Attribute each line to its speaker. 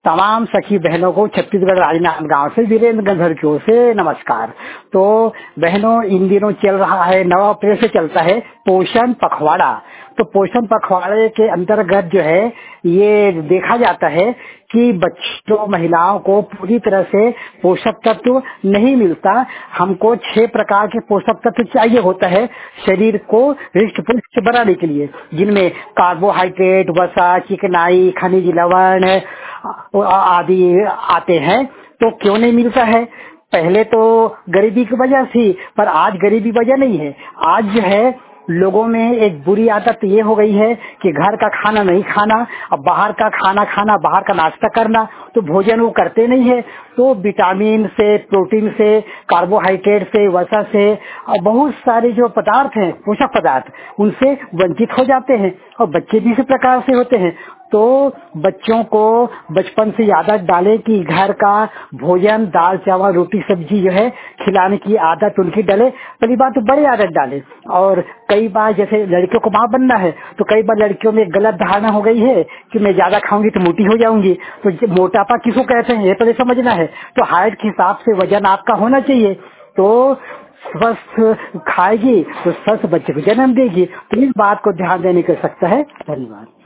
Speaker 1: तमाम सखी बहनों को छत्तीसगढ़ राजनांदगांव से वीरेंद्र घर की ओर से नमस्कार। तो बहनों, इन दिनों चल रहा है, 9 अप्रैल से चलता है पोषण पखवाड़ा। तो पोषण पखवाड़े के अंतर्गत जो है ये देखा जाता है कि बच्चों महिलाओं को पूरी तरह से पोषक तत्व नहीं मिलता। हमको 6 प्रकार के पोषक तत्व चाहिए होता है शरीर को हृष्ट पुष्ट बनाने के लिए, जिनमें कार्बोहाइड्रेट, वसा, चिकनाई, खनिज लवण आदि आते हैं। तो क्यों नहीं मिलता है? पहले तो गरीबी की वजह थी, पर आज गरीबी वजह नहीं है। आज जो है लोगों में एक बुरी आदत ये हो गई है कि घर का खाना नहीं खाना, अब बाहर का खाना खाना, बाहर का नाश्ता करना, तो भोजन वो करते नहीं है। तो विटामिन से, प्रोटीन से, कार्बोहाइड्रेट से, वसा से और बहुत सारे जो पदार्थ हैं, पोषक पदार्थ, उनसे वंचित हो जाते हैं। और बच्चे भी इसी प्रकार से होते हैं। तो बच्चों को बचपन से आदत डाले कि घर का भोजन, दाल चावल रोटी सब्जी जो है खिलाने की आदत उनकी डले। पहली बात तो बड़ी आदत डाले। और कई बार जैसे लड़कियों को माँ बनना है, तो कई बार लड़कियों में गलत धारणा हो गई है कि मैं ज्यादा खाऊंगी तो मोटी हो जाऊंगी। तो मोटापा किसको कहते हैं ये पहले समझना है। तो हाइट के हिसाब से वजन आपका होना चाहिए। तो स्वस्थ खाएगी तो स्वस्थ बच्चे को जन्म देगी। तो इस बात को ध्यान देने की आवश्यकता है। धन्यवाद।